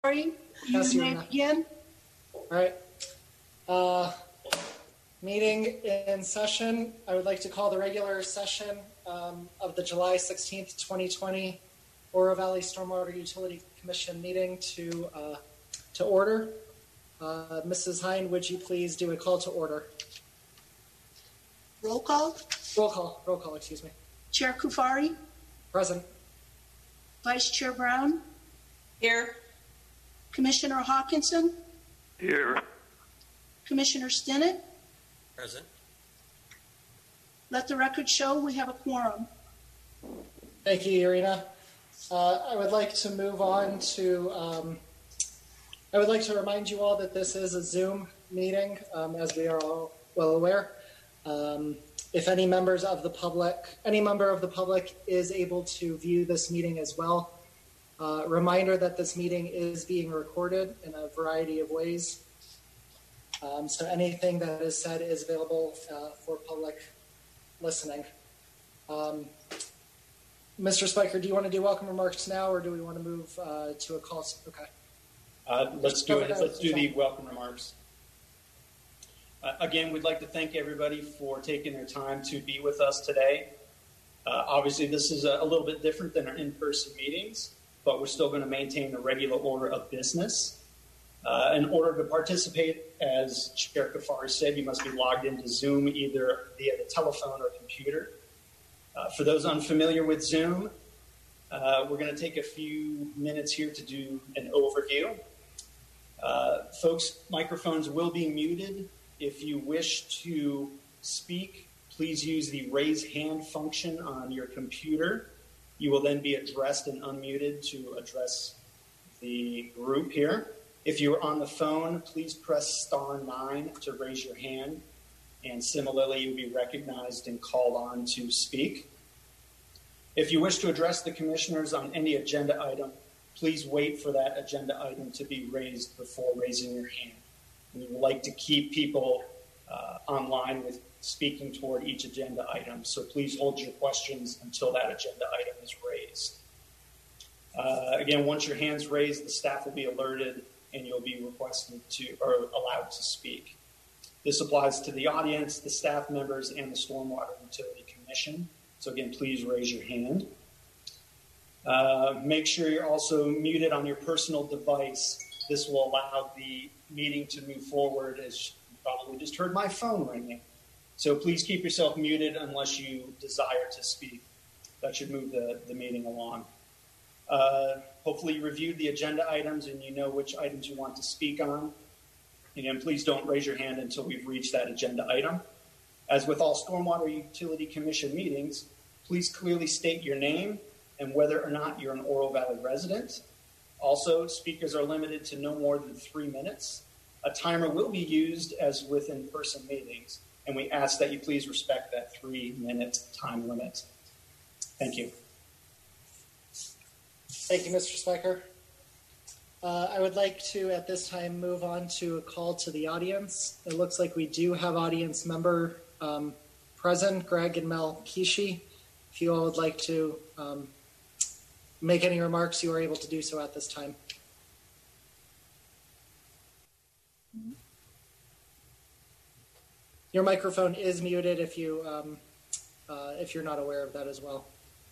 You Yes, may Irina. begin. All right. Meeting in session. I would like to call the regular session of the July 16th, 2020 Oro Valley Stormwater Utility Commission meeting to order. Mrs. Hine, would you please do a call to order? Roll call. Roll call, excuse me. Chair Kufari, Present. Vice Chair Brown, Here. Commissioner Hawkinson, Here. Commissioner Stinnett. Present. Let the record show we have a quorum. Thank you, Irina. I would like to move on to, I would like to remind you all that this is a Zoom meeting, as we are all well aware. If any member of the public is able to view this meeting as well. Reminder that this meeting is being recorded in a variety of ways. So anything that is said is available for public listening. Mr. Spiker, do you want to do welcome remarks now, or do we want to move to a call? Okay. Let's do it. Let's do the welcome remarks. Again, we'd like to thank everybody for taking their time to be with us today. Obviously, this is a little bit different than our in-person meetings, but we're still going to maintain the regular order of business. In order to participate, as Chair Kufari said, you must be logged into Zoom either via the telephone or computer. For those unfamiliar with Zoom, we're going to take a few minutes here to do an overview. Folks, microphones will be muted. If you wish to speak, please use the raise hand function on your computer. You will then be addressed and unmuted to address the group here. If you're on the phone, please press *9 to raise your hand. And similarly, you'll be recognized and called on to speak. If you wish to address the commissioners on any agenda item, please wait for that agenda item to be raised before raising your hand. We would like to keep people online with speaking toward each agenda item. So please hold your questions until that agenda item is raised. Again, once your hand's raised, the staff will be alerted and you'll be requested to or allowed to speak. This applies to the audience, the staff members, and the Stormwater Utility Commission. So again, please raise your hand. Make sure you're also muted on your personal device. This will allow the meeting to move forward, as you probably just heard my phone ringing. So please keep yourself muted unless you desire to speak. That should move the meeting along. Hopefully you reviewed the agenda items and you know which items you want to speak on. Again, please don't raise your hand until we've reached that agenda item. As with all Stormwater Utility Commission meetings, please clearly state your name and whether or not you're an Oro Valley resident. Also, speakers are limited to no more than 3 minutes. A timer will be used as with in-person meetings, and we ask that you please respect that 3-minute time limit. Thank you. Thank you, Mr. Spiker. I would like to, at this time, move on to a call to the audience. It looks like we do have audience member present, Greg and Mel Kishi. If you all would like to make any remarks, you are able to do so at this time. Your microphone is muted if you're not aware of that as well.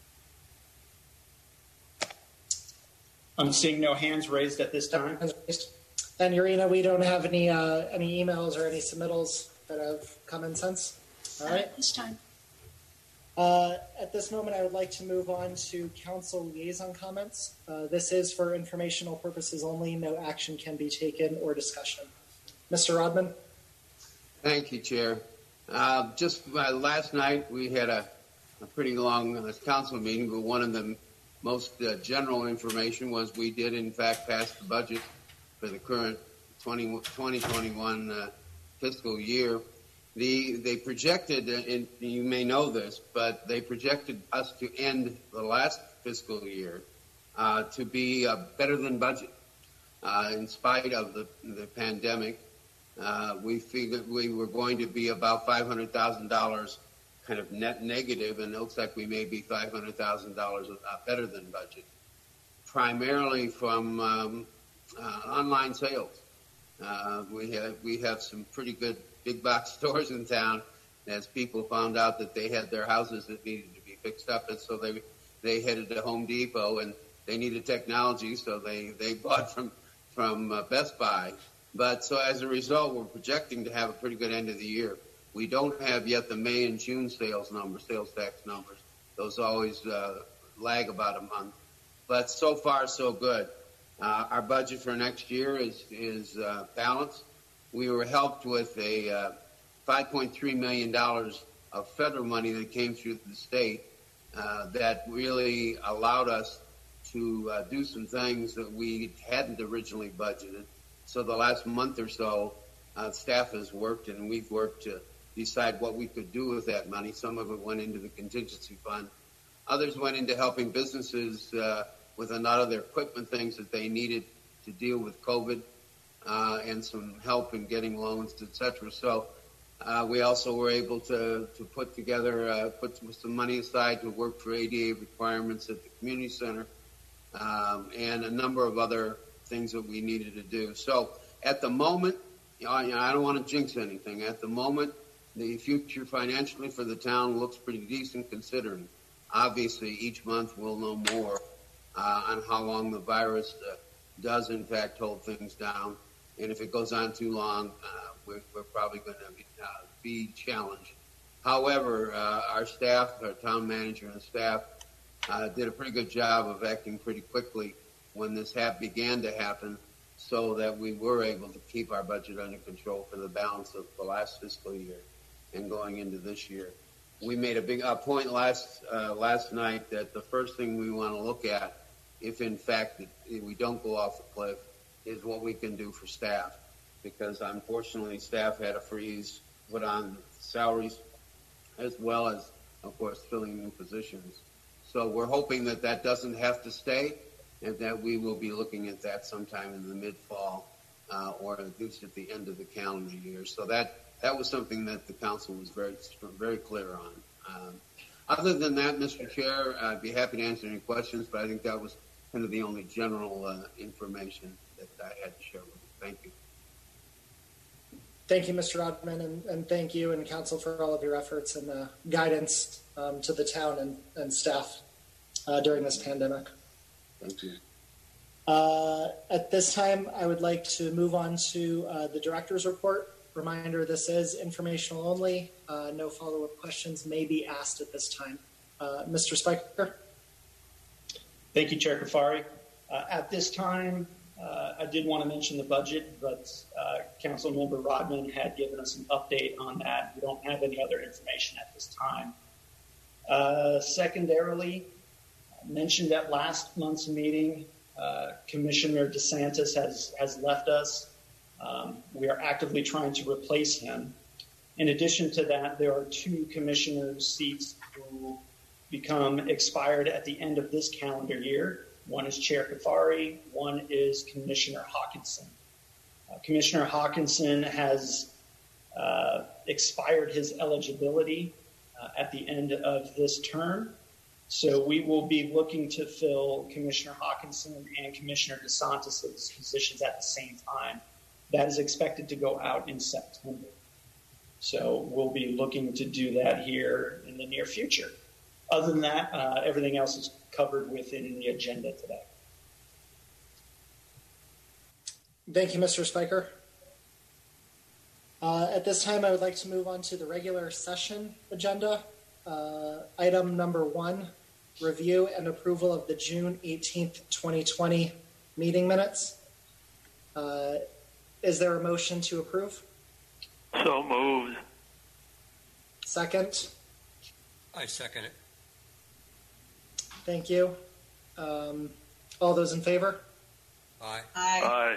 I'm seeing no hands raised at this time. And Irina, we don't have any emails or any submittals that have come in since. All right. This time. At this moment, I would like to move on to council liaison comments. This is for informational purposes only. No action can be taken or discussion. Mr. Rodman. Thank you, Chair. Just last night, we had a pretty long council meeting, but one of the most general information was we did, in fact, pass the budget for the current 2021 fiscal year. They projected, and you may know this, but they projected us to end the last fiscal year to be better than budget. In spite of the pandemic, we figured we were going to be about $500,000 kind of net negative, and it looks like we may be $500,000 better than budget, primarily from online sales. We have some pretty good big box stores in town. As people found out that they had their houses that needed to be fixed up, and so they headed to Home Depot, and they needed technology, so they bought from Best Buy. But so as a result, we're projecting to have a pretty good end of the year. We don't have yet the May and June sales tax numbers. Those always lag about a month. But so far, so good. Our budget for next year is balanced. We were helped with a $5.3 million of federal money that came through the state that really allowed us to do some things that we hadn't originally budgeted. So the last month or so, staff has worked, and we've worked to decide what we could do with that money. Some of it went into the contingency fund. Others went into helping businesses with a lot of their equipment, things that they needed to deal with COVID, and some help in getting loans, et cetera. So we also were able to put some money aside to work for ADA requirements at the community center, and a number of other things that we needed to do. So at the moment, I don't want to jinx anything. At the moment, the future financially for the town looks pretty decent, considering obviously each month we'll know more on how long the virus does in fact hold things down. And if it goes on too long, we're probably going to be challenged. However, our staff, our town manager and staff, did a pretty good job of acting pretty quickly when this began to happen, so that we were able to keep our budget under control for the balance of the last fiscal year and going into this year. We made a big point last night that the first thing we want to look at, if in fact we don't go off the cliff, is what we can do for staff, because unfortunately staff had a freeze put on salaries as well as, of course, filling new positions. So we're hoping that that doesn't have to stay, and that we will be looking at that sometime in the mid-fall, or at least at the end of the calendar year. So that was something that the council was very clear on. Other than that, Mr. Chair, I'd be happy to answer any questions, but I think that was kind of the only general information that I had to share with you. Thank you. Thank you, Mr. Rodman, and thank you and council for all of your efforts and guidance to the town and staff during this pandemic. Thank you. At this time, I would like to move on to the director's report. Reminder, this is informational only. No follow-up questions may be asked at this time. Mr. Spiker? Thank you, Chair Kafari. At this time, I did want to mention the budget, but Councilmember Rodman had given us an update on that. We don't have any other information at this time. Secondarily, mentioned at last month's meeting, Commissioner DeSantis has left us. We are actively trying to replace him. In addition to that, there are 2 commissioner seats who become expired at the end of this calendar year. One is Chair Kafari, one is Commissioner Hawkinson. Commissioner Hawkinson has expired his eligibility at the end of this term. So we will be looking to fill Commissioner Hawkinson and Commissioner DeSantis' positions at the same time. That is expected to go out in September. So we'll be looking to do that here in the near future. Other than that, everything else is covered within the agenda today. Thank you, Mr. Spiker. At this time, I would like to move on to the regular session agenda. Item number 1, review and approval of the June 18th, 2020 meeting minutes. Is there a motion to approve? So moved. Second? I second it. Thank you. All those in favor? Aye. Aye.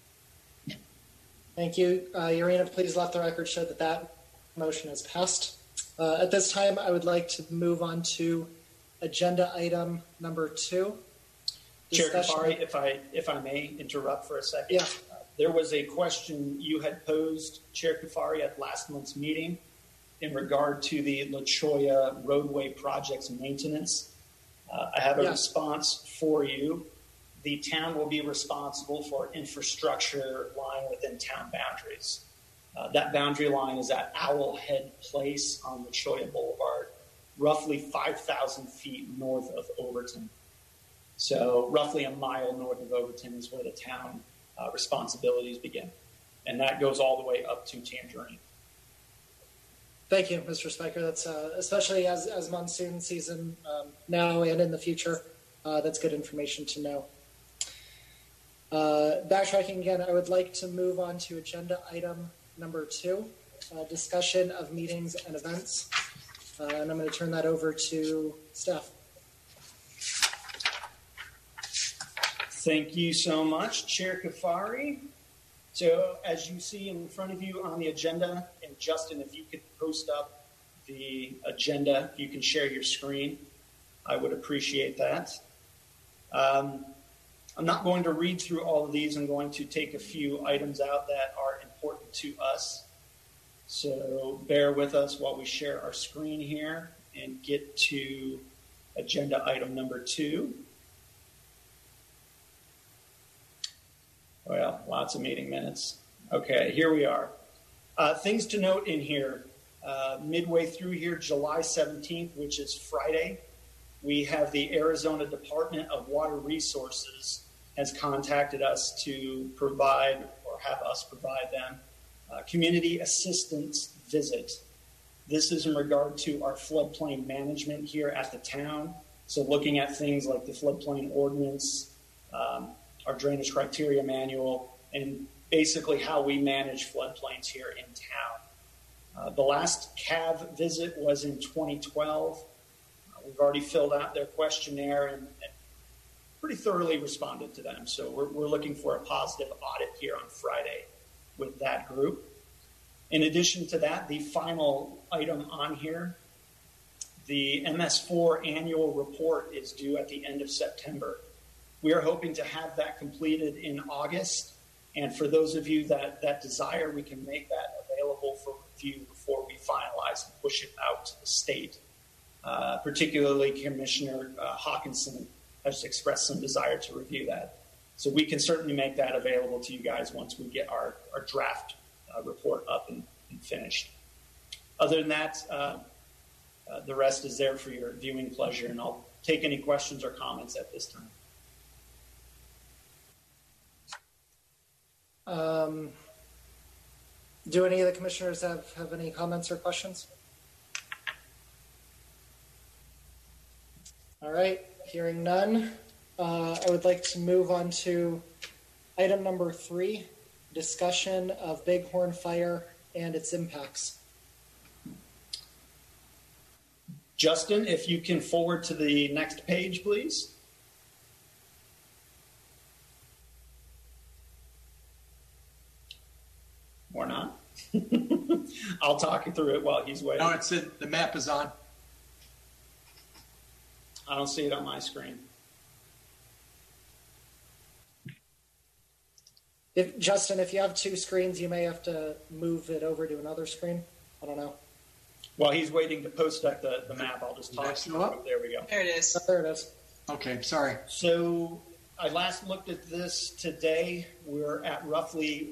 Thank you. Irina, please let the record show that that motion is passed. At this time, I would like to move on to agenda item number 2. Chair Kafari, if I may interrupt for a second. Yeah. There was a question you had posed, Chair Kafari, at last month's meeting in regard to the La Cholla roadway project's maintenance. I have a response for you. the town will be responsible for infrastructure lying within town boundaries. That boundary line is at Owl Head Place on Lachoya Boulevard, roughly 5,000 feet north of Overton. So roughly a mile north of Overton is where the town responsibilities begin. And that goes all the way up to Tangerine. Thank you, Mr. Spiker. That's especially as monsoon season now and in the future. That's good information to know. Backtracking again, I would like to move on to agenda item number 2, discussion of meetings and events. And I'm going to turn that over to Steph. Thank you so much, Chair Kafari. So as you see in front of you on the agenda, and Justin, if you could post up the agenda, if you can share your screen, I would appreciate that. I'm not going to read through all of these. I'm going to take a few items out that are important to us. So bear with us while we share our screen here and get to agenda item number 2. Well, lots of meeting minutes. Okay, here we are. Things to note in here. Midway through here, July 17th, which is Friday, we have the Arizona Department of Water Resources has contacted us to provide, or have us provide them, community assistance visit. This is in regard to our floodplain management here at the town. So looking at things like the floodplain ordinance, our drainage criteria manual, and basically how we manage floodplains here in town. The last CAV visit was in 2012. We've already filled out their questionnaire and pretty thoroughly responded to them. So we're looking for a positive audit here on Friday with that group. In addition to that, the final item on here, the MS4 annual report is due at the end of September. We are hoping to have that completed in August. And for those of you that desire, we can make that available for review before we finalize and push it out to the state. Particularly Commissioner Hawkinson has expressed some desire to review that. So we can certainly make that available to you guys once we get our draft report up and finished. Other than that, the rest is there for your viewing pleasure, and I'll take any questions or comments at this time. Do any of the commissioners have any comments or questions? All right, hearing none, I would like to move on to item number 3, discussion of Bighorn Fire and its impacts. Justin, if you can forward to the next page, please. Or not. I'll talk you through it while he's waiting. No, it's it. The map is on. I don't see it on my screen. Justin, if you have 2 screens, you may have to move it over to another screen. I don't know. While he's waiting to post up the map, I'll just talk through it. There we go. There it is. Oh, there it is. Okay, sorry. So I last looked at this today. We're at roughly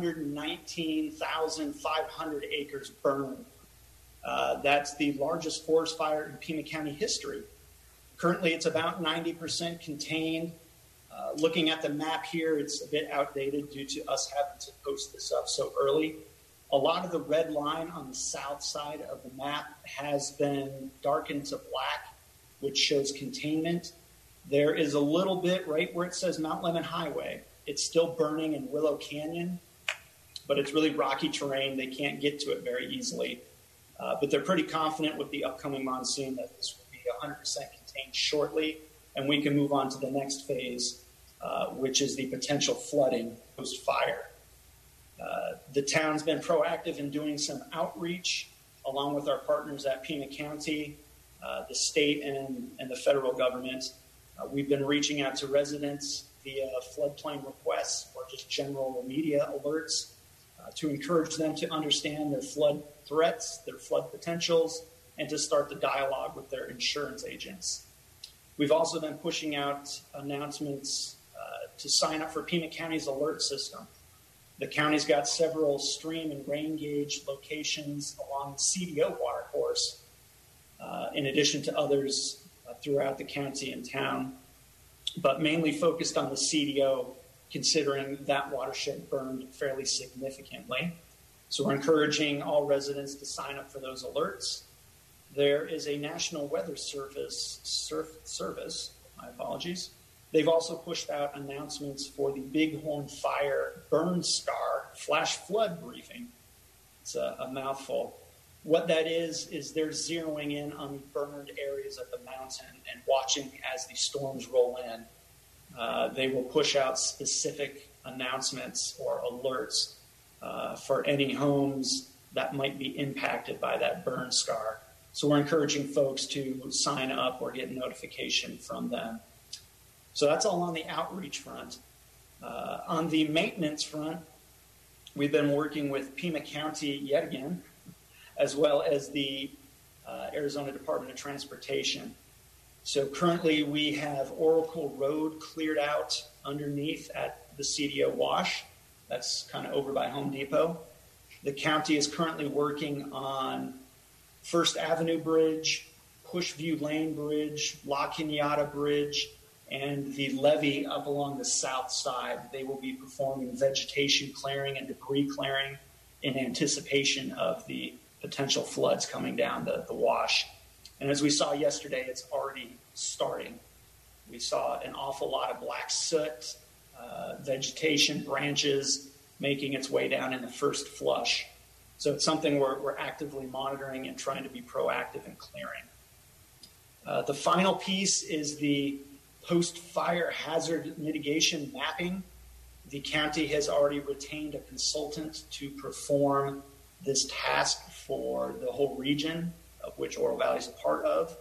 119,500 acres burned. That's the largest forest fire in Pima County history. Currently, it's about 90% contained. Looking at the map here, it's a bit outdated due to us having to post this up so early. A lot of the red line on the south side of the map has been darkened to black, which shows containment. There is a little bit right where it says Mount Lemmon Highway. It's still burning in Willow Canyon, but it's really rocky terrain. They can't get to it very easily. But they're pretty confident with the upcoming monsoon that this will be 100% contained shortly, and we can move on to the next phase, which is the potential flooding post-fire. The town's been proactive in doing some outreach along with our partners at Pima County, the state and the federal government. We've been reaching out to residents via floodplain requests or just general media alerts to encourage them to understand their flood threats, their flood potentials, and to start the dialogue with their insurance agents. We've also been pushing out announcements to sign up for Pima County's alert system. The county's got several stream and rain gauge locations along the CDO watercourse, in addition to others throughout the county and town, but mainly focused on the CDO, considering that watershed burned fairly significantly. So we're encouraging all residents to sign up for those alerts. There is a National Weather Service, my apologies. They've also pushed out announcements for the Bighorn Fire Burn Scar flash flood briefing. It's a mouthful. What that is they're zeroing in on the burned areas of the mountain and watching as the storms roll in. They will push out specific announcements or alerts for any homes that might be impacted by that burn scar. So we're encouraging folks to sign up or get notification from them. So that's all on the outreach front. On the maintenance front, we've been working with Pima County yet again, as well as the Arizona Department of Transportation. So currently we have Oracle Road cleared out underneath at the CDO wash. That's kind of over by Home Depot. The county is currently working on First Avenue Bridge, Pushview Lane Bridge, La Cañada Bridge, and the levee up along the south side. They will be performing vegetation clearing and debris clearing in anticipation of the potential floods coming down the wash. And as we saw yesterday, it's already starting. We saw an awful lot of black soot, vegetation, branches making its way down in the first flush. So it's something we're actively monitoring and trying to be proactive in clearing. The final piece is the post-fire hazard mitigation mapping. The county has already retained a consultant to perform this task for the whole region, of which Oro Valley is a part of.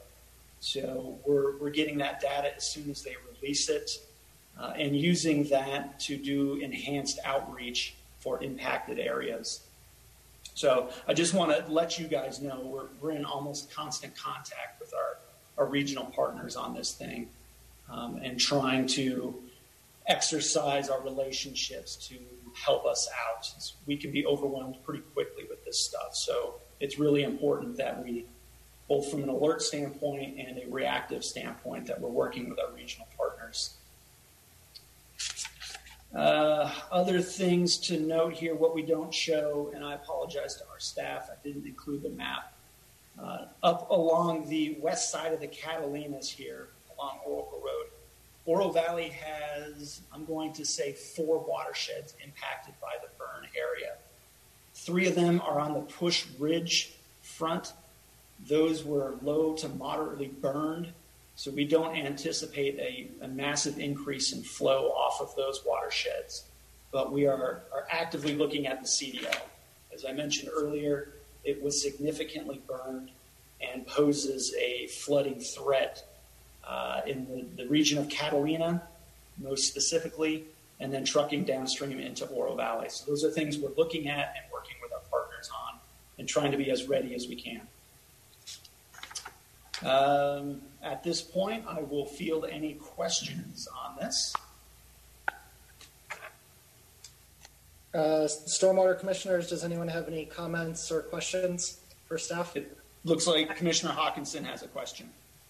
So we're getting that data as soon as they release it, and using that to do enhanced outreach for impacted areas. So I just want to let you guys know we're in almost constant contact with our regional partners on this thing, and trying to exercise our relationships to help us out. We can be overwhelmed pretty quickly with this stuff. So it's really important that we, both from an alert standpoint and a reactive standpoint, that we're working with our regional partners. Other things to note here, what we don't show, and I apologize to our staff, I didn't include the map. Up along the west side of the Catalinas here, along Oracle Road, Oro Valley has, I'm going to say, 4 watersheds impacted by the burn area. 3 of them are on the Push Ridge front. Those were low to moderately burned, so we don't anticipate a massive increase in flow off of those watersheds. But we are actively looking at the CDO. As I mentioned earlier, it was significantly burned and poses a flooding threat in the region of Catalina, most specifically, and then trucking downstream into Oro Valley. So those are things we're looking at and working with our partners on and trying to be as ready as we can. At this point, I will field any questions on this. Stormwater commissioners, does anyone have any comments or questions for staff? It looks like Commissioner Hawkinson has a question.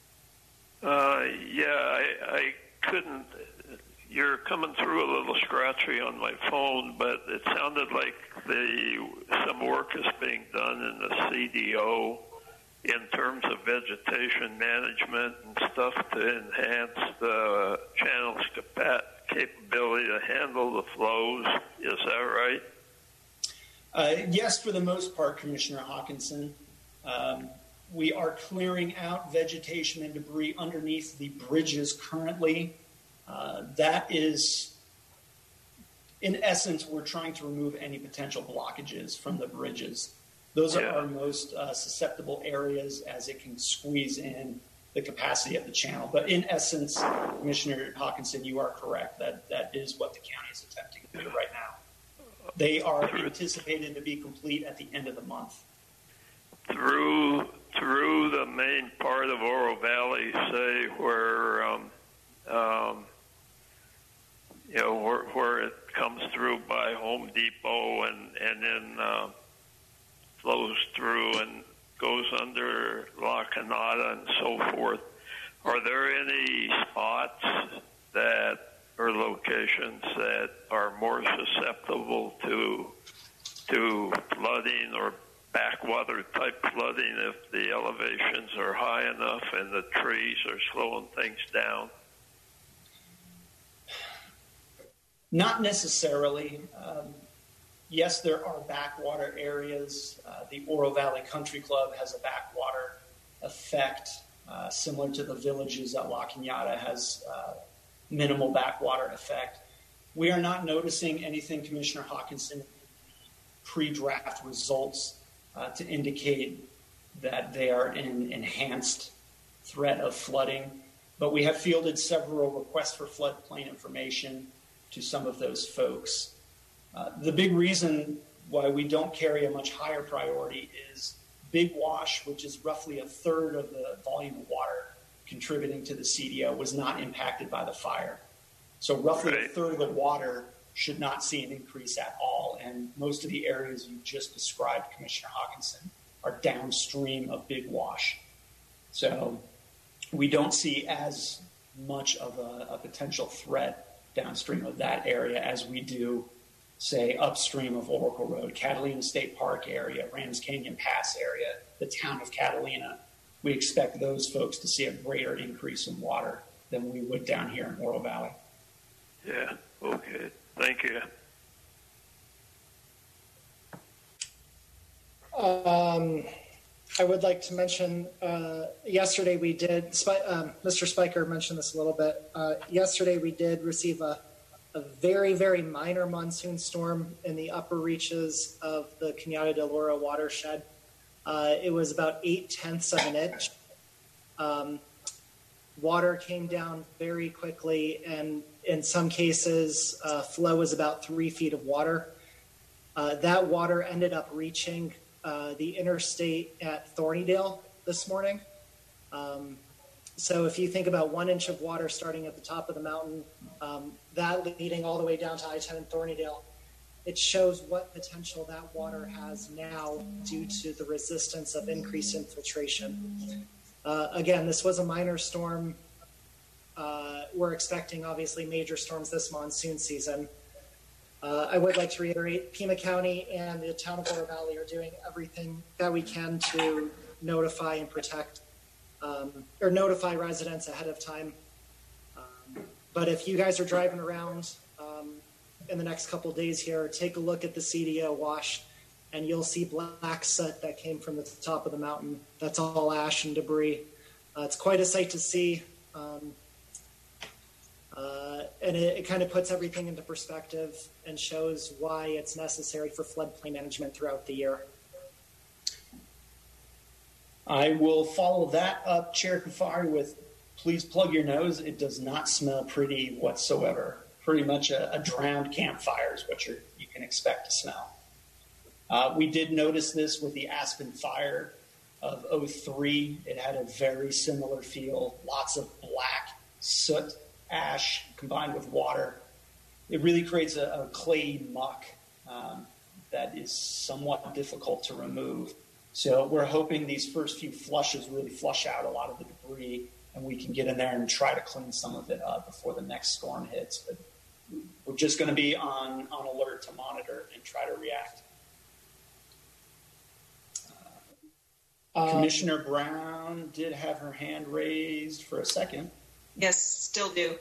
I couldn't. You're coming through a little scratchy on my phone, but it sounded like some work is being done in the CDO in terms of vegetation management and stuff to enhance the channel's capability to handle the flows. Is that right? Yes, for the most part, Commissioner Hawkinson. We are clearing out vegetation and debris underneath the bridges currently. That is, in essence, we're trying to remove any potential blockages from the bridges. Those are our most susceptible areas, as it can squeeze in the capacity of the channel. But in essence, Commissioner Hawkinson, you are correct. That is what the county is attempting to do right now. They are anticipated to be complete at the end of the month. Through the main part of Oro Valley, say where where it comes through by Home Depot and then flows through and goes under La Canada and so forth. Are there any spots that or locations that are more susceptible to flooding or backwater type flooding if the elevations are high enough and the trees are slowing things down? Not necessarily. Yes, there are backwater areas. The Oro Valley Country Club has a backwater effect, similar to the villages at La Cañada has minimal backwater effect. We are not noticing anything, Commissioner Hawkinson, pre-draft results to indicate that they are in enhanced threat of flooding, but we have fielded several requests for floodplain information to some of those folks. The big reason why we don't carry a much higher priority is Big Wash, which is roughly a third of the volume of water contributing to the CDO, was not impacted by the fire. So roughly a third of the water should not see an increase at all. And most of the areas you just described, Commissioner Hawkinson, are downstream of Big Wash. So we don't see as much of a potential threat downstream of that area as we do, say, upstream of Oracle Road, Catalina State Park area, Rams Canyon Pass area, the town of Catalina. We expect those folks to see a greater increase in water than we would down here in Oro Valley. Yeah, okay. Thank you. I would like to mention, yesterday we did, Mr. Spiker mentioned this a little bit. Yesterday we did receive a very, very minor monsoon storm in the upper reaches of the Cañada del Oro watershed. It was about 0.8 of an inch. Water came down very quickly, and in some cases, flow was about 3 feet of water. That water ended up reaching the interstate at Thornydale this morning. So if you think about 1 inch of water starting at the top of the mountain, that leading all the way down to I-10 in Thornydale, it shows what potential that water has now due to the resistance of increased infiltration. Again, this was a minor storm. We're expecting, obviously, major storms this monsoon season. I would like to reiterate, Pima County and the town of Oro Valley are doing everything that we can to notify and protect, or notify residents ahead of time. But if you guys are driving around in the next couple of days here, take a look at the CDO wash, and you'll see black soot that came from the top of the mountain. That's all ash and debris. It's quite a sight to see. And it kind of puts everything into perspective and shows why it's necessary for floodplain management throughout the year. I will follow that up, Chair Kufari, with please plug your nose. It does not smell pretty whatsoever. Pretty much a drowned campfire is what you can expect to smell. We did notice this with the Aspen fire of 2003. It had a very similar feel, lots of black soot, ash combined with water. It really creates a clay muck that is somewhat difficult to remove. So we're hoping these first few flushes really flush out a lot of the debris, and we can get in there and try to clean some of it up before the next storm hits. But we're just going to be on alert to monitor and try to react. Commissioner Brown did have her hand raised for a second. Yes, still do.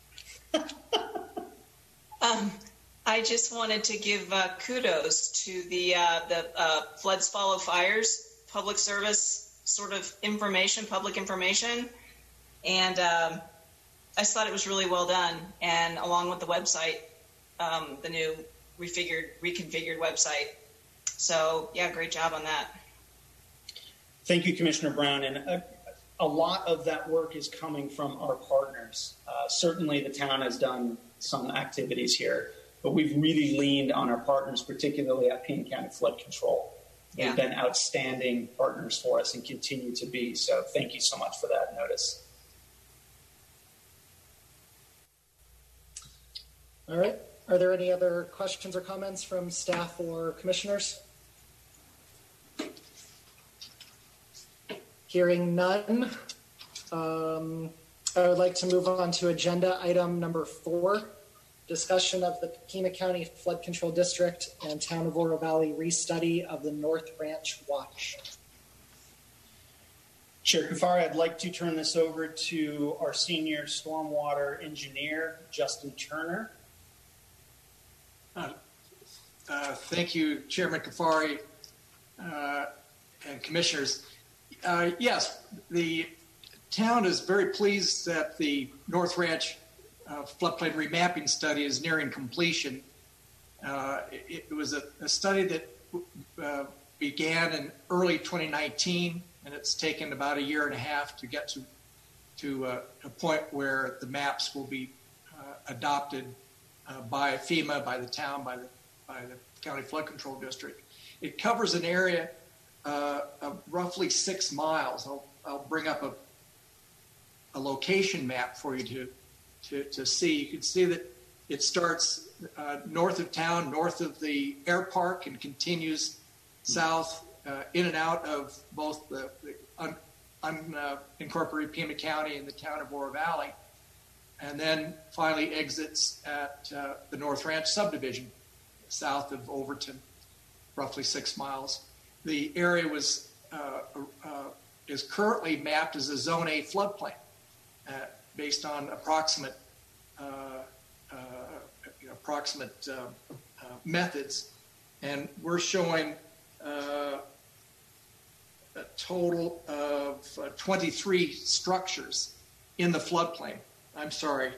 I just wanted to give kudos to the Floods Follow Fires public service sort of information, public information. And I just thought it was really well done. And along with the website, the new reconfigured website. So, yeah, great job on that. Thank you, Commissioner Brown. And a lot of that work is coming from our partners. Certainly the town has done some activities here, but we've really leaned on our partners, particularly at Pima County Flood Control. They've been outstanding partners for us and continue to be. So thank you so much for that notice. All right. Are there any other questions or comments from staff or commissioners? Hearing none, I would like to move on to agenda item number 4, discussion of the Pima County Flood Control District and Town of Oro Valley restudy of the North Ranch Watch. Chair Kufari, I'd like to turn this over to our senior stormwater engineer, Justin Turner. Thank you, Chairman Kafari and commissioners. Yes, the town is very pleased that the North Ranch floodplain remapping study is nearing completion. It was a study that began in early 2019, and it's taken about a year and a half to get to a point where the maps will be adopted by FEMA, by the town, by the County Flood Control District. It covers an area of roughly 6 miles. I'll bring up a location map for you to see. You can see that it starts north of town, north of the air park, and continues south in and out of both the unincorporated Pima County and the town of Oro Valley, and then finally exits at the North Ranch subdivision south of Overton, roughly 6 miles. The area is currently mapped as a Zone A floodplain based on approximate methods, and we're showing a total of 23 structures in the floodplain. I'm sorry,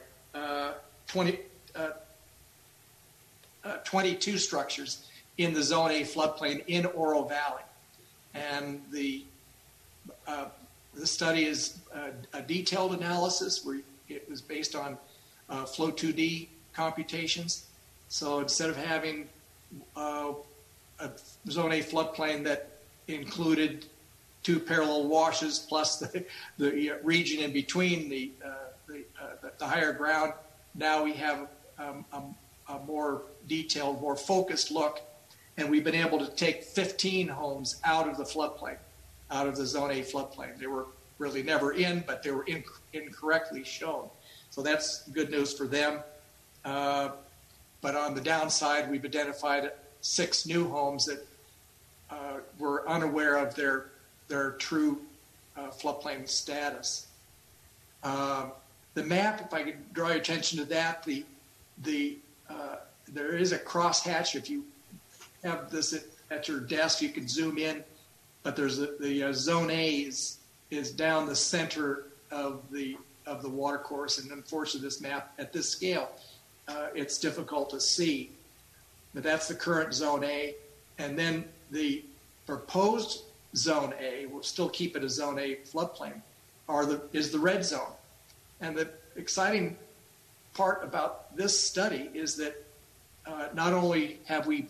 22 structures in the Zone A floodplain in Oro Valley. And the study is a detailed analysis where it was based on Flow 2D computations. So instead of having a Zone A floodplain that included 2 parallel washes plus the region in between the higher ground, now we have a more detailed, more focused look, and we've been able to take 15 homes out of the floodplain, out of the Zone A floodplain. They were really never in, but they were incorrectly shown. So that's good news for them. But on the downside, we've identified 6 new homes that were unaware of their true floodplain status. The map, if I could draw your attention to that, there is a crosshatch. If you have this at your desk, you can zoom in. But there's the Zone A is down the center of the water course, and unfortunately, this map at this scale, it's difficult to see. But that's the current Zone A, and then the proposed Zone A, we'll still keep it a Zone A floodplain, is the red zone. And the exciting part about this study is that not only have we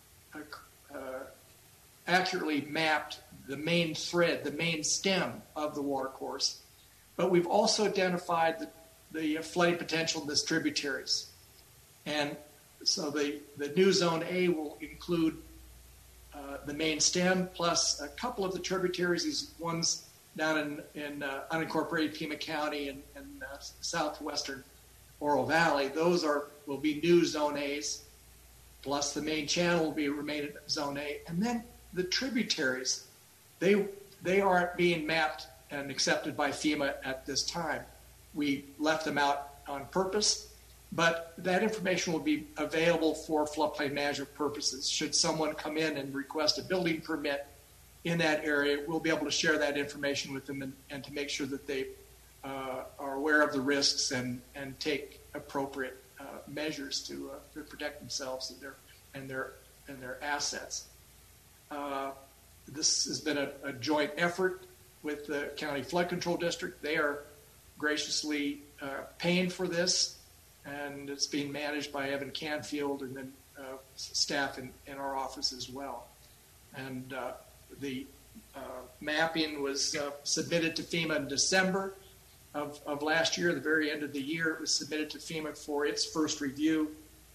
accurately mapped the main thread, the main stem of the water course, but we've also identified the flooding potential in its tributaries. And so the new Zone A will include the main stem plus a couple of the tributaries, these ones down in unincorporated Pima County and southwestern Oro Valley. Those will be new Zone A's, plus the main channel will remain Zone A. And then the tributaries, they aren't being mapped and accepted by FEMA at this time. We left them out on purpose, but that information will be available for floodplain management purposes. Should someone come in and request a building permit in that area, we'll be able to share that information with them and to make sure that they are aware of the risks and take appropriate measures to protect themselves and their assets. This has been a joint effort with the County Flood Control District. They are graciously paying for this, and it's being managed by Evan Canfield and then staff in our office as well. And the mapping was submitted to FEMA in December of last year. At the very end of the year, it was submitted to FEMA for its first review.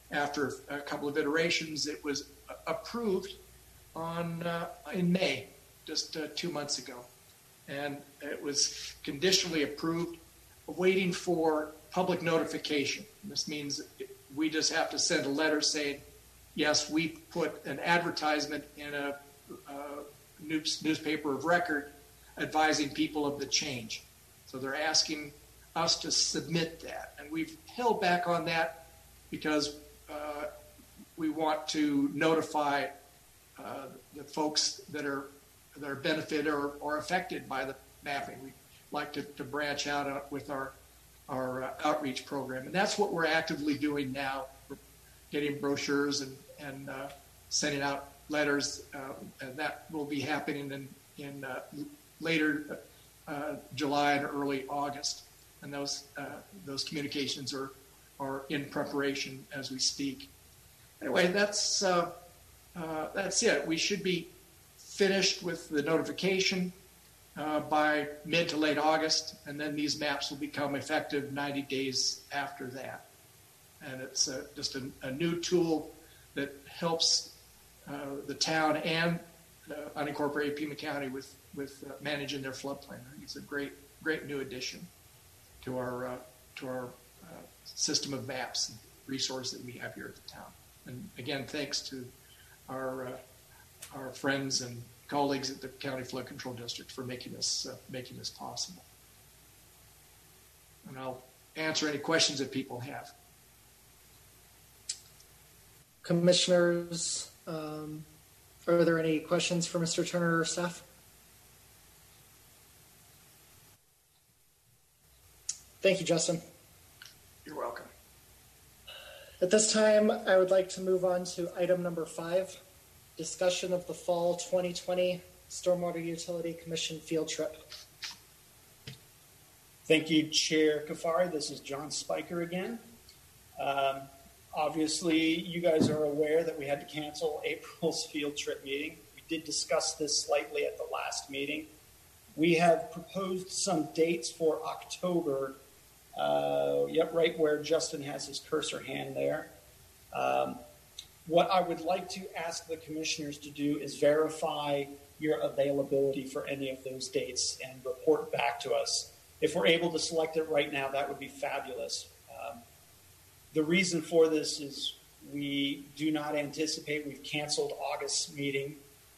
after a couple of iterations, it was approved in May, just 2 months ago. And it was conditionally approved, waiting for public notification. This means we just have to send a letter saying, yes, we put an advertisement in a newspaper of record advising people of the change. So they're asking us to submit that. And we've held back on that because we want to notify the folks that are benefited or affected by the mapping. We like to branch out with our outreach program. And that's what we're actively doing now. We're getting brochures and sending out letters, and that will be happening in later July and early August. And those communications are in preparation as we speak. Anyway, that's it. We should be finished with the notification by mid to late August, and then these maps will become effective 90 days after that. And it's just a new tool that helps the town and unincorporated Pima County with managing their floodplain. I think it's a great new addition to our system of maps and resources that we have here at the town. And again, thanks to our friends and colleagues at the County Flood Control District for making this possible. And I'll answer any questions that people have. Commissioners, are there any questions for Mr. Turner or staff? Thank you, Justin. You're welcome. At this time, I would like to move on to item number 5, discussion of the fall 2020 Stormwater Utility Commission field trip. Thank you, Chair Kafari. This is John Spiker again. Obviously, you guys are aware that we had to cancel April's field trip meeting. We did discuss this slightly at the last meeting. We have proposed some dates for October. Right where Justin has his cursor hand there. What I would like to ask the commissioners to do is verify your availability for any of those dates and report back to us. If we're able to select it right now, that would be fabulous. The reason for this is we do not anticipate, we've canceled August's meeting.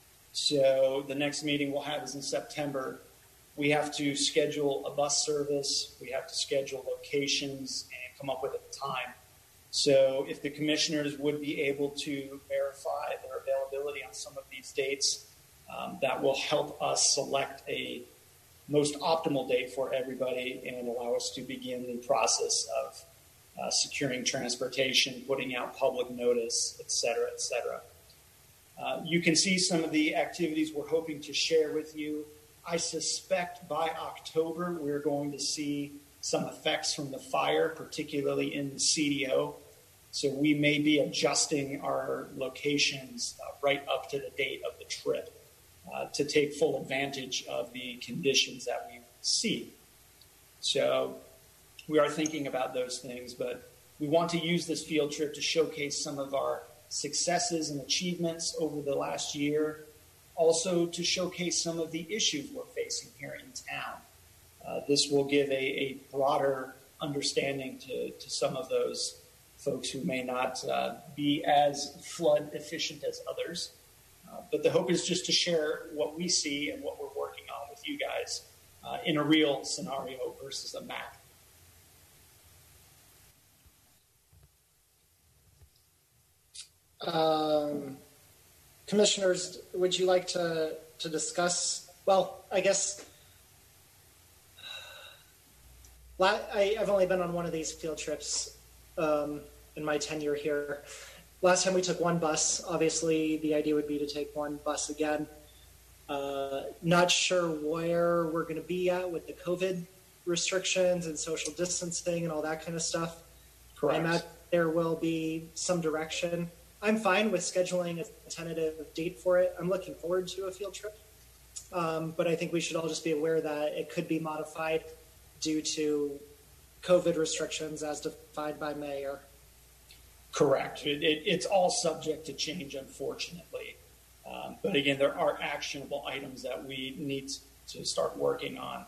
So the next meeting we'll have is in September. We have to schedule a bus service. We have to schedule locations and come up with a time. So if the commissioners would be able to verify their availability on some of these dates, that will help us select a most optimal date for everybody and allow us to begin the process of securing transportation, putting out public notice, et cetera, et cetera. You can see some of the activities we're hoping to share with you. I suspect by October, we're going to see some effects from the fire, particularly in the CDO. So we may be adjusting our locations right up to the date of the trip to take full advantage of the conditions that we see. So we are thinking about those things, but we want to use this field trip to showcase some of our successes and achievements over the last year, also to showcase some of the issues we're facing here in town. This will give a broader understanding to some of those folks who may not be as flood efficient as others. But the hope is just to share what we see and what we're working on with you guys in a real scenario versus a map. Commissioners, would you like to discuss? Well, I guess I've only been on one of these field trips in my tenure here. Last time we took one bus. Obviously, the idea would be to take one bus again. Not sure where we're going to be at with the COVID restrictions and social distancing and all that kind of stuff. Correct. I imagine there will be some direction. I'm fine with scheduling a tentative date for it. I'm looking forward to a field trip. But I think we should all just be aware that it could be modified due to COVID restrictions as defined by mayor. Correct. It's all subject to change, unfortunately. But again, there are actionable items that we need to start working on.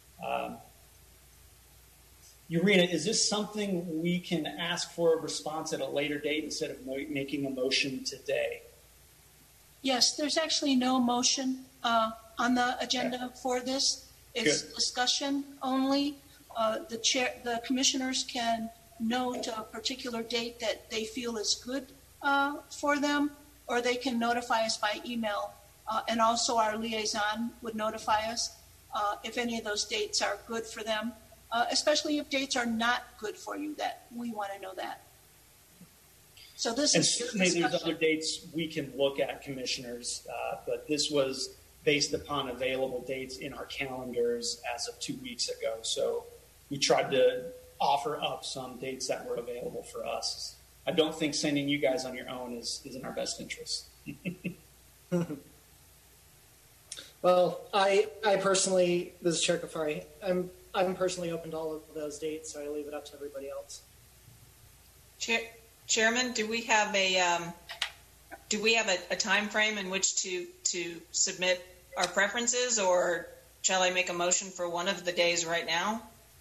Urena, is this something we can ask for a response at a later date instead of making a motion today? Yes, there's actually no motion on the agenda for this. It's Good. discussion only. The commissioners can note a particular date that they feel is good for them, or they can notify us by email. And also our liaison would notify us if any of those dates are good for them, especially if dates are not good for you, that we want to know that. So this And is certainly there's discussion. other dates we can look at, commissioners, but this was based upon available dates in our calendars as of 2 weeks ago. So we tried to offer up some dates that were available for us. I don't think sending you guys on your own is in our best interest. Well, I personally, this is Chair Kafari, I'm personally open to all of those dates, so I leave it up to everybody else. Chairman, do we have a time frame in which to submit our preferences, or shall I make a motion for one of the days right now?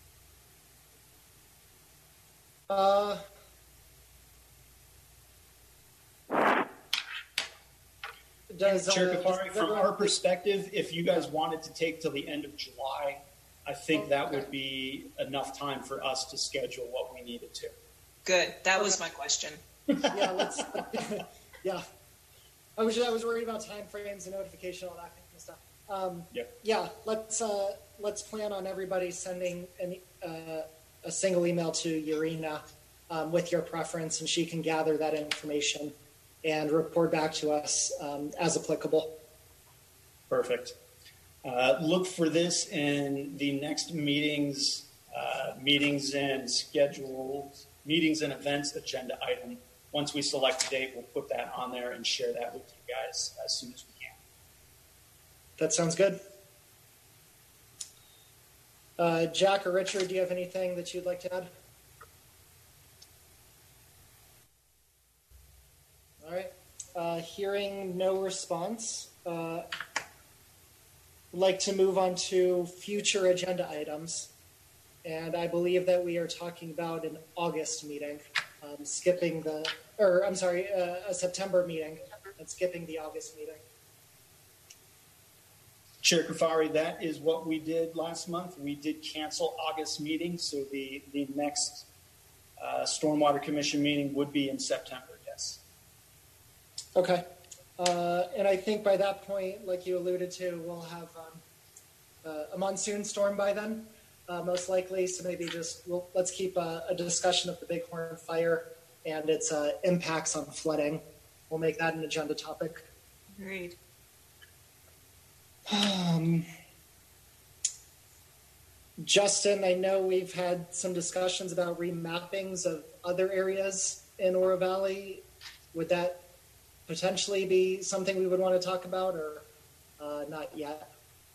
Chair Kafari, from our perspective, if you guys wanted to take till the end of July, I think that would be enough time for us to schedule what we needed to. Good. That was my question. Yeah, let's. Yeah, I was worried about time frames and notification, all that kind of stuff. Yep. Yeah, let's plan on everybody sending a single email to Urena with your preference, and she can gather that information and report back to us as applicable. Perfect. Look for this in the next meetings and events agenda item. Once we select a date, we'll put that on there and share that with you guys as soon as we can. That sounds good. Jack or Richard, do you have anything that you'd like to add? All right. Hearing no response, I'd like to move on to future agenda items. And I believe that we are talking about an August meeting, a September meeting, and skipping the August meeting. Chair Kafari, that is what we did last month. We did cancel August meeting, so the next Stormwater Commission meeting would be in September, yes. Okay. And I think by that point, like you alluded to, we'll have a monsoon storm by then, most likely. So maybe let's keep a discussion of the Bighorn fire and its impacts on flooding. We'll make that an agenda topic. Agreed. Justin, I know we've had some discussions about remappings of other areas in Oro Valley. Would that potentially be something we would want to talk about, or not yet?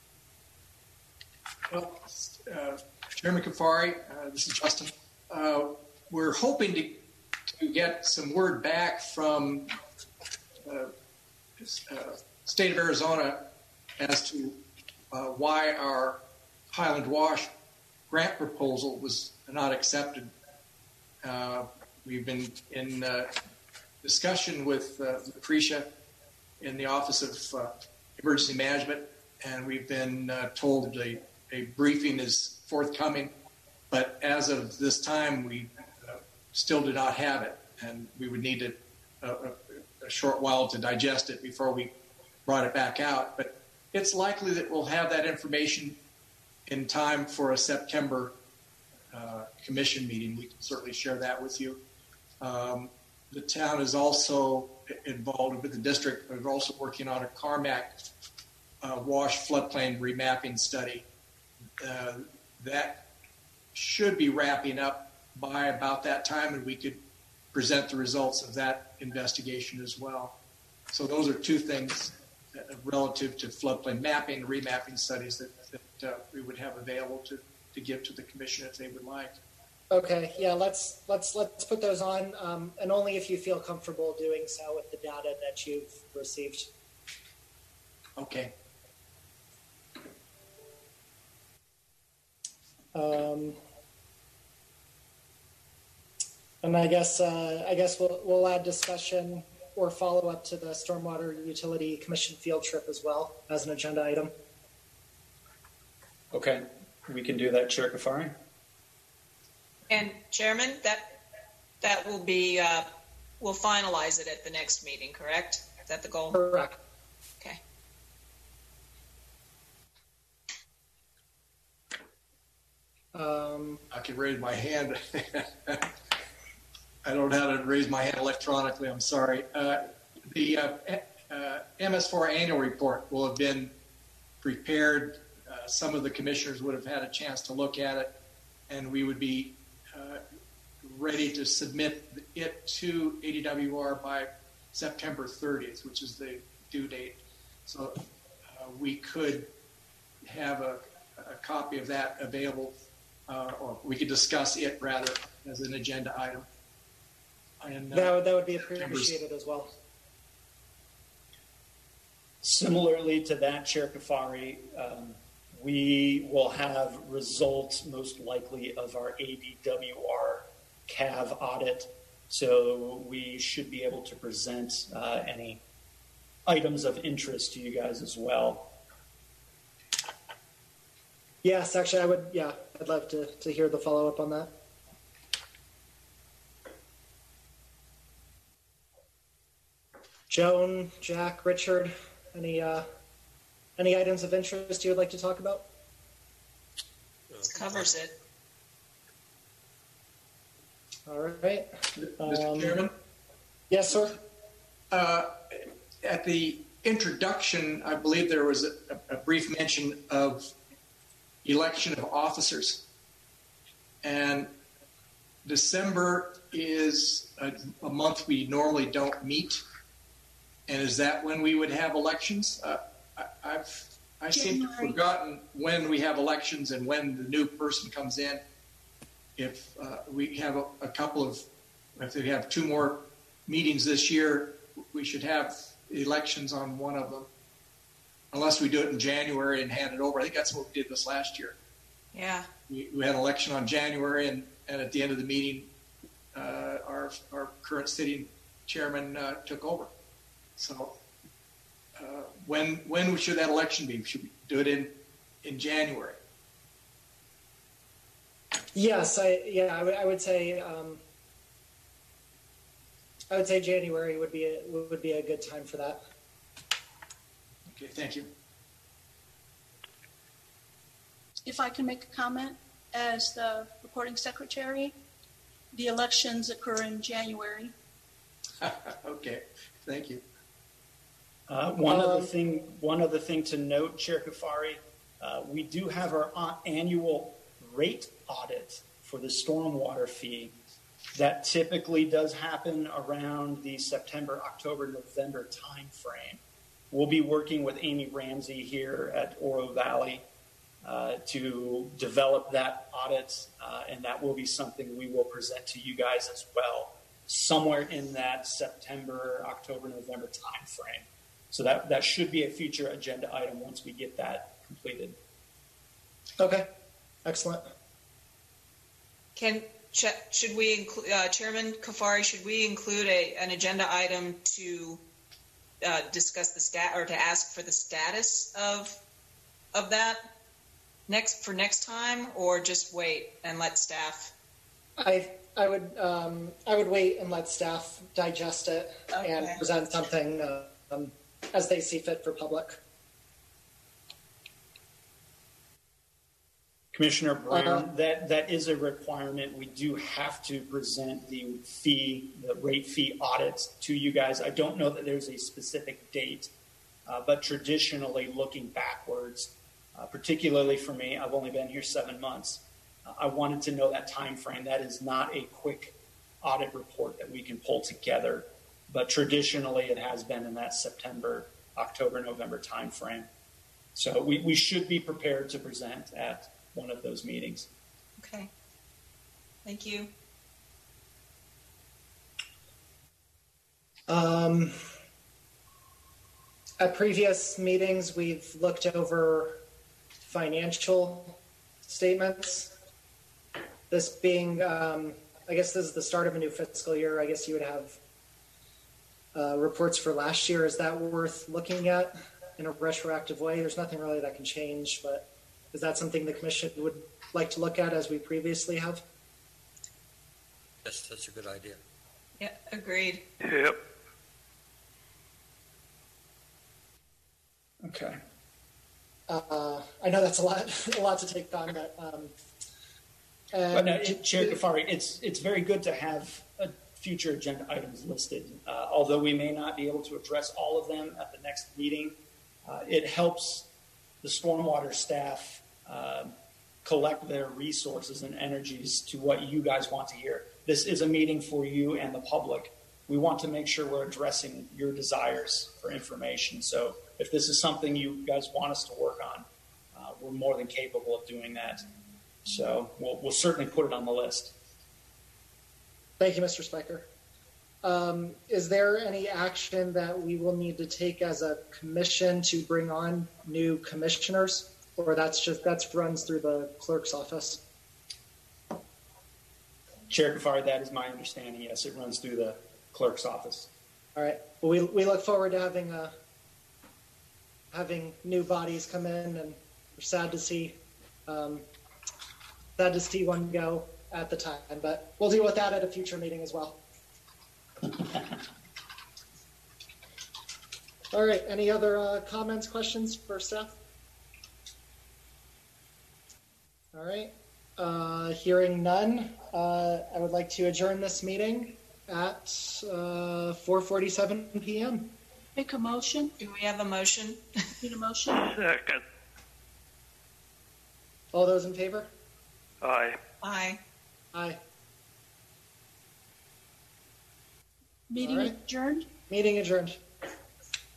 Well, Chairman Kafari, this is Justin. We're hoping to get some word back from state of Arizona as to why our Highland Wash grant proposal was not accepted. We've been in discussion with Lucretia in the Office of Emergency Management, and we've been told a briefing is forthcoming, but as of this time, we still do not have it, and we would need a short while to digest it before we brought it back out. But it's likely that we'll have that information in time for a September commission meeting. We can certainly share that with you. The town is also involved with the district. We're also working on a Carmack wash floodplain remapping study. That should be wrapping up by about that time, and we could present the results of that investigation as well. So those are two things relative to floodplain mapping, remapping studies that we would have available to give to the commission if they would like. Okay, yeah, let's put those on, and only if you feel comfortable doing so with the data that you've received. Okay. And I guess we'll add discussion or follow up to the Stormwater Utility Commission field trip as well as an agenda item. Okay, we can do that, Chair Kafari. And Chairman, that will be, we'll finalize it at the next meeting, correct? Is that the goal? Correct. Okay. I can raise my hand. I don't know how to raise my hand electronically. I'm sorry. The MS4 annual report will have been prepared. Some of the commissioners would have had a chance to look at it, and we would be ready to submit it to ADWR by September 30th, which is the due date. So we could have a copy of that available, or we could discuss it rather as an agenda item. And, that would be appreciated as well. Similarly to that, Chair Kafari, we will have results most likely of our ADWR CAV audit, so we should be able to present any items of interest to you guys as well. Yes, actually, I'd love to hear the follow-up on that. Joan, Jack, Richard, any items of interest you would like to talk about? This covers it. All right. Mr. Chairman? Yes, sir. At the introduction, I believe there was a brief mention of election of officers. And December is a month we normally don't meet. And is that when we would have elections? I seem to have forgotten when we have elections and when the new person comes in. If we have if we have 2 more meetings this year, we should have elections on one of them. Unless we do it in January and hand it over. I think that's what we did this last year. Yeah. We had an election on January, and at the end of the meeting, our current sitting chairman took over. So when should that election be? Should we do it in January? Yes, I would say January would be a good time for that. Okay, thank you. If I can make a comment as the recording secretary, the elections occur in January. Okay, thank you. One other thing to note, Chair Kafari, we do have our annual rate audit for the stormwater fee. That typically does happen around the September, October, November timeframe. We'll be working with Amy Ramsey here at Oro Valley to develop that audit, and that will be something we will present to you guys as well, somewhere in that September, October, November timeframe. So that should be a future agenda item once we get that completed. Okay, excellent. Should we include, Chairman Kafari, should we include an agenda item to discuss or to ask for the status of that for next time, or just wait and let staff? I would wait and let staff digest it and present something as they see fit for public. Commissioner Brown, that is a requirement. We do have to present the rate fee audits to you guys. I don't know that there's a specific date, but traditionally looking backwards, particularly for me, I've only been here 7 months. I wanted to know that time frame. That is not a quick audit report that we can pull together, but traditionally it has been in that September, October, November time frame. So we should be prepared to present at one of those meetings. Okay. Thank you. At previous meetings, we've looked over financial statements. This being, I guess this is the start of a new fiscal year. I guess you would have reports for last year. Is that worth looking at in a retroactive way? There's nothing really that can change, but is that something the commission would like to look at as we previously have? Yes, that's a good idea. Yeah, agreed. Yep. Okay. I know that's a lot to take on, but But no, Chair Kafari, it's very good to have future agenda items listed. Although we may not be able to address all of them at the next meeting, it helps the stormwater staff collect their resources and energies to what you guys want to hear. This is a meeting for you and the public. We want to make sure we're addressing your desires for information. So if this is something you guys want us to work on, we're more than capable of doing that. So we'll certainly put it on the list. Thank you, Mr. Spiker. Is there any action that we will need to take as a commission to bring on new commissioners, or that's runs through the clerk's office? Chair Kafari, that is my understanding. Yes, it runs through the clerk's office. All right. Well, we look forward to having new bodies come in, and we're sad to see one go at the time, but we'll deal with that at a future meeting as well. All right. Any other comments, questions for staff? All right. Hearing none, I would like to adjourn this meeting at 4:47 p.m. Make a motion. Do we have a motion? Need a motion? Second. All those in favor? Aye. Aye. Aye. Meeting All right. adjourned? Meeting adjourned.